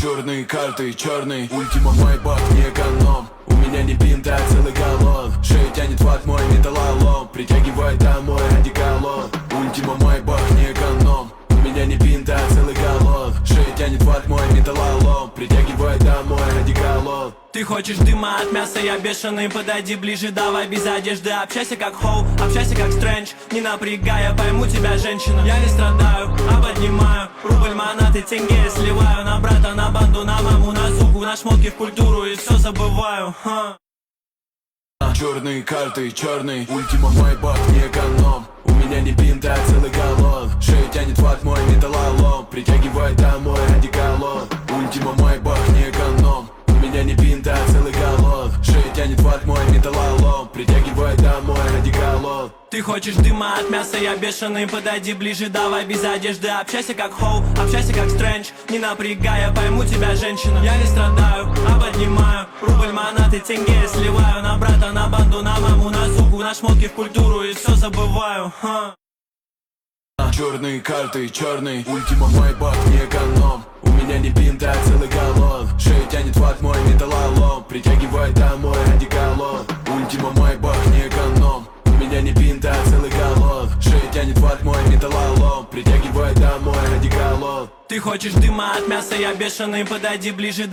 Черные карты, черный ультима, мой бог не эконом. У меня не бинт, а целый галлон. Шею тянет ват мой металлолом. Притягивай домой одеколон. Ультима, мой бог не эконом. У меня не бинт, а целый галлон. Шею тянет ват мой металлолом. Притягивай домой одеколон. Ты хочешь дыма от мяса, я бешеный, подойди ближе, давай без одежды. Общайся как Хоу, общайся как Стрэндж. Не напрягай, я пойму тебя, женщина. Я не страдаю, а поднимаю рубль, монаты, тенге сливаю. На брата, на банду, на маму, на суку, на шмотки, в культуру и все забываю. Черные карты, черный ультима, мой бог не эконом. У меня не бинт, а целый галлон. Шею тянет ват мой металлолом. Притягивай домой одеколон. Ультима, мой бог не эконом. У меня не бинт, а целый галлон. Шею тянет ват мой металлолом. Притягивай домой одеколон. Ты хочешь дыма от мяса, я бешеный, подойди ближе, давай без одежды. Общайся как Хоу, общайся как Стрэндж. Не напрягай, я пойму тебя, женщина. Я не страдаю, а поднимаю рубль, монаты, тенге сливаю. На брата, на банду, на маму, на суку, на шмотки, в культуру и все забываю. Черные карты, черный ультима, мой бог не эконом. У меня не бинт, а целый галлон. Шею тянет ват мой металлолом. Притягивай домой одеколон. Ультима, мой бог не эконом. У меня не бинт, а целый галлон. Шею тянет ват мой металлолом. Притягивай домой одеколон. Ты хочешь дыма от мяса, я бешеный, подойди ближе.